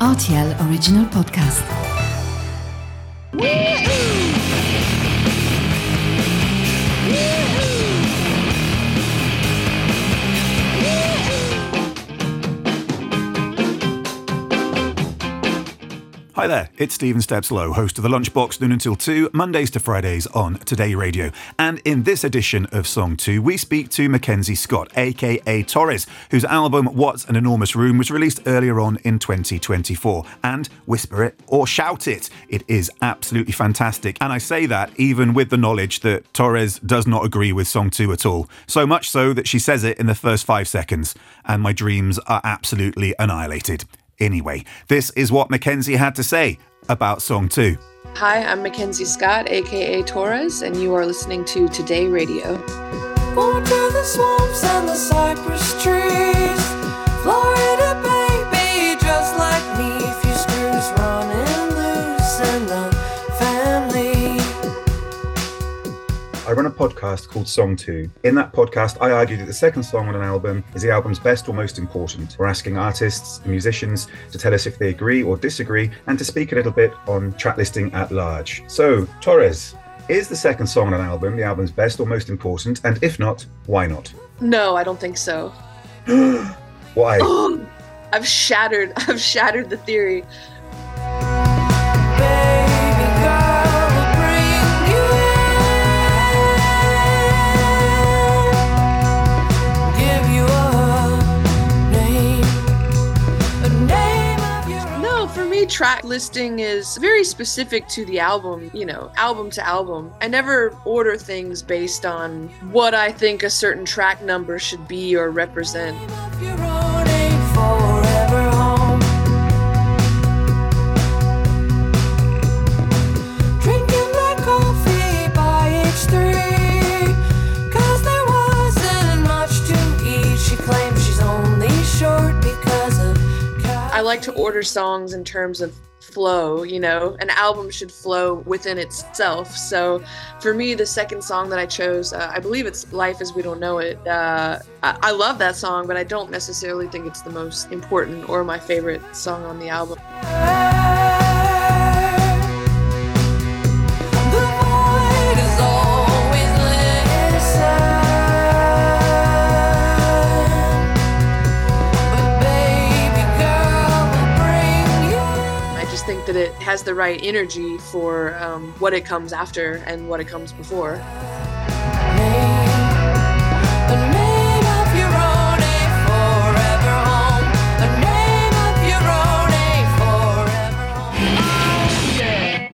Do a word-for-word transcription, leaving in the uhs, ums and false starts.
R T L Original Podcast. Hi there, it's Stephen Steps-Lowe, host of The Lunchbox, noon until two, Mondays to Fridays on Today Radio. And in this edition of Song two, we speak to Mackenzie Scott, aka Torres, whose album What's an Enormous Room was released earlier on in twenty twenty-four. And whisper it or shout it, it is absolutely fantastic. And I say that even with the knowledge that Torres does not agree with Song two at all. So much so that she says it in the first five seconds, and my dreams are absolutely annihilated. Anyway, this is what Mackenzie had to say about Song two. Hi, I'm Mackenzie Scott, aka Torres, and you are listening to Today Radio. Born to the swamps and the cypress trees, Florida baby, just like me. Few screws running loose in the family. I run a podcast called Song two. In that podcast, I argue that the second song on an album is the album's best or most important. We're asking artists and musicians to tell us if they agree or disagree, and to speak a little bit on track listing at large. So, Torres, is the second song on an album the album's best or most important? And if not, why not? No, I don't think so. Why? Oh, I've shattered, I've shattered the theory. Track listing is very specific to the album, you know, album to album. I never order things based on what I think a certain track number should be or represent. I like to order songs in terms of flow, you know, an album should flow within itself. So for me, the second song that I chose, uh, I believe it's Life as We Don't Know It. Uh, I-, I love that song, but I don't necessarily think it's the most important or my favorite song on the album. That it has the right energy for um, what it comes after and what it comes before.